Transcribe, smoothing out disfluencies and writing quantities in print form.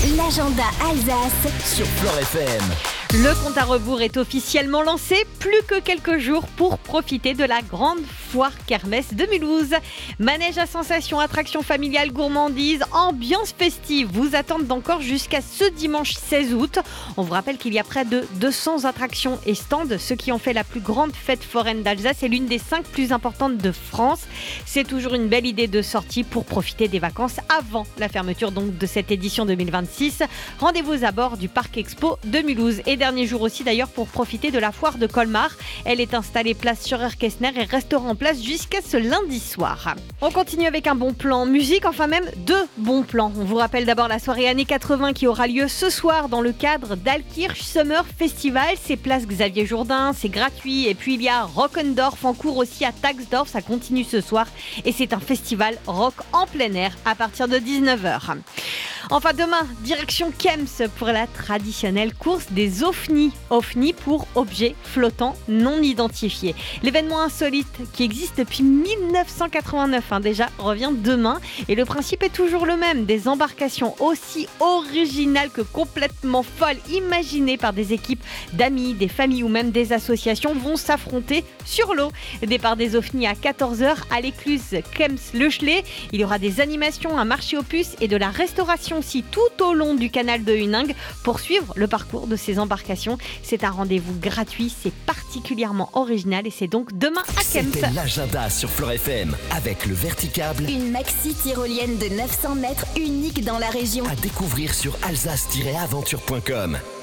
L'agenda Alsace sur Flore FM. Le compte à rebours est officiellement lancé, plus que quelques jours pour profiter de la grande foire kermesse de Mulhouse. Manège à sensations, attractions familiales, gourmandises, ambiance festive vous attendent encore jusqu'à ce dimanche 16 août. On vous rappelle qu'il y a près de 200 attractions et stands, ce qui en fait la plus grande fête foraine d'Alsace et l'une des 5 plus importantes de France. C'est toujours une belle idée de sortie pour profiter des vacances avant la fermeture donc de cette édition 2026. Rendez-vous à bord du Parc Expo de Mulhouse. Et dernier jour aussi d'ailleurs pour profiter de la foire de Colmar. Elle est installée place Scheurer-Kestner et restera en place jusqu'à ce lundi soir. On continue avec un bon plan musique, enfin même 2 bons plans. On vous rappelle d'abord la soirée années 80 qui aura lieu ce soir dans le cadre d'Alkirch Summer Festival. C'est place Xavier Jourdain, c'est gratuit. Et puis il y a Rockendorf en cours aussi à Taxdorf, ça continue ce soir. Et c'est un festival rock en plein air à partir de 19h. Enfin demain, direction Kems pour la traditionnelle course des OVNI. OVNI pour objets flottants non identifiés. L'événement insolite qui existe depuis 1989 déjà revient demain. Et le principe est toujours le même. Des embarcations aussi originales que complètement folles, imaginées par des équipes d'amis, des familles ou même des associations vont s'affronter sur l'eau. Départ des OVNI à 14h à l'écluse Kems-Le-Chelet. Il y aura des animations, un marché aux puces et de la restauration aussi tout au long du canal de Huningue pour suivre le parcours de ces embarcations. C'est un rendez-vous gratuit, c'est particulièrement original et c'est donc demain à Kems. C'était l'agenda sur Flore FM avec le Verticable. Une maxi tyrolienne de 900 mètres unique dans la région. À découvrir sur alsace-aventure.com.